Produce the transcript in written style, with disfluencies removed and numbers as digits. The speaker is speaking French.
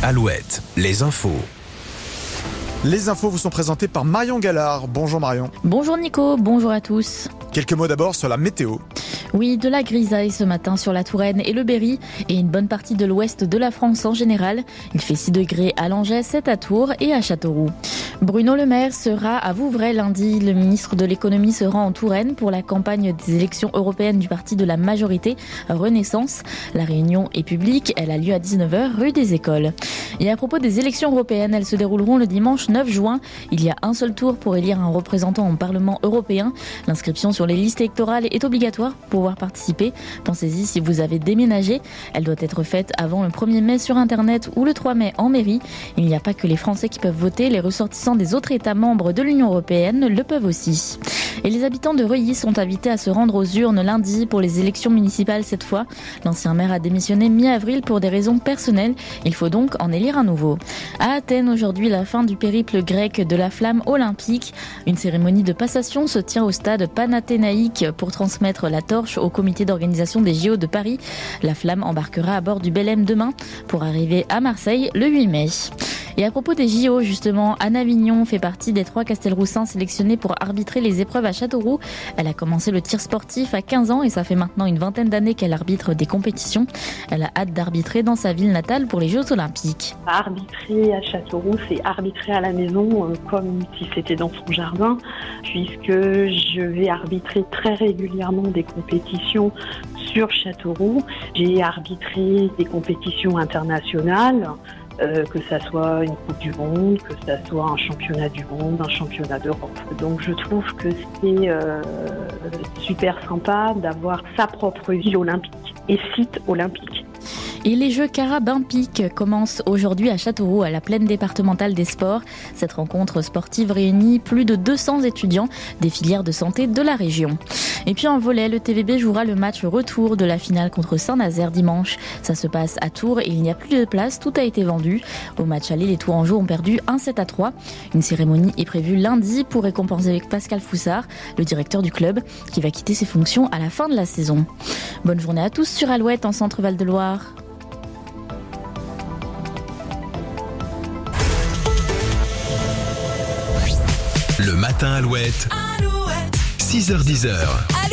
Alouette, les infos. Les infos vous sont présentées par Marion Gallard. Bonjour Marion. Bonjour Nico, bonjour à tous. Quelques mots d'abord sur la météo. Oui, de la grisaille ce matin sur la Touraine et le Berry et une bonne partie de l'ouest de la France en général. Il fait 6 degrés à Langeais, 7 à Tours et à Châteauroux. Bruno Le Maire sera à Vouvray lundi. Le ministre de l'économie se rend en Touraine pour la campagne des élections européennes du parti de la majorité Renaissance. La réunion est publique, elle a lieu à 19h rue des Écoles. Et à propos des élections européennes, elles se dérouleront le dimanche 9 juin. Il y a un seul tour pour élire un représentant au Parlement européen. L'inscription sur les listes électorales est obligatoire pour pouvoir participer. Pensez-y si vous avez déménagé. Elle doit être faite avant le 1er mai sur Internet ou le 3 mai en mairie. Il n'y a pas que les Français qui peuvent voter, les ressortissants des autres États membres de l'Union européenne le peuvent aussi. Et les habitants de Reuilly sont invités à se rendre aux urnes lundi pour les élections municipales cette fois. L'ancien maire a démissionné mi-avril pour des raisons personnelles. Il faut donc en élire un nouveau. À Athènes aujourd'hui, la fin du périple grec de la flamme olympique. Une cérémonie de passation se tient au stade panathénaïque pour transmettre la torche au comité d'organisation des JO de Paris. La flamme embarquera à bord du Belém demain pour arriver à Marseille le 8 mai. Et à propos des JO, justement, Anna Vignon fait partie des 3 Castelroussins sélectionnés pour arbitrer les épreuves à Châteauroux. Elle a commencé le tir sportif à 15 ans et ça fait maintenant une vingtaine d'années qu'elle arbitre des compétitions. Elle a hâte d'arbitrer dans sa ville natale pour les Jeux Olympiques. Arbitrer à Châteauroux, c'est arbitrer à la maison comme si c'était dans son jardin, puisque je vais arbitrer très régulièrement des compétitions sur Châteauroux. J'ai arbitré des compétitions internationales, que ça soit une Coupe du Monde, que ça soit un championnat du monde, un championnat d'Europe. Donc je trouve que c'est super sympa d'avoir sa propre ville olympique et site olympique. Et les Jeux Carabimpiques commencent aujourd'hui à Châteauroux, à la plaine départementale des sports. Cette rencontre sportive réunit plus de 200 étudiants des filières de santé de la région. Et puis en volley, le TVB jouera le match retour de la finale contre Saint-Nazaire dimanche. Ça se passe à Tours et il n'y a plus de place, tout a été vendu. Au match aller, les Tourangeaux ont perdu 1-7-3. Une cérémonie est prévue lundi pour récompenser Pascal Foussard, le directeur du club, qui va quitter ses fonctions à la fin de la saison. Bonne journée à tous sur Alouette en Centre-Val de Loire. Le matin Alouette, 6h-10h.